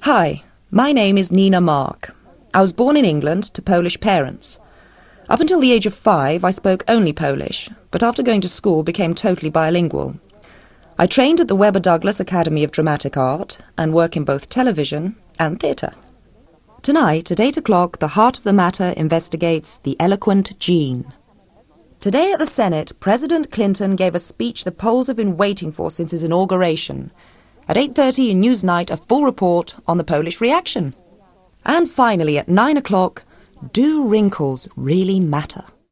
Hi, my name is Nina Mark. I was born in England to Polish parents. Up until the age of 5, I spoke only Polish, but after going to school became totally bilingual. I trained at the Webber Douglas Academy of Dramatic Art and work in both television and theatre. Tonight, at 8 o'clock, The Heart of the Matter investigates the eloquent Gene. Today at the Senate, President Clinton gave a speech the Poles have been waiting for since his inauguration. At 8:30 in Newsnight, a full report on the Polish reaction. And finally, at 9 o'clock, do wrinkles really matter?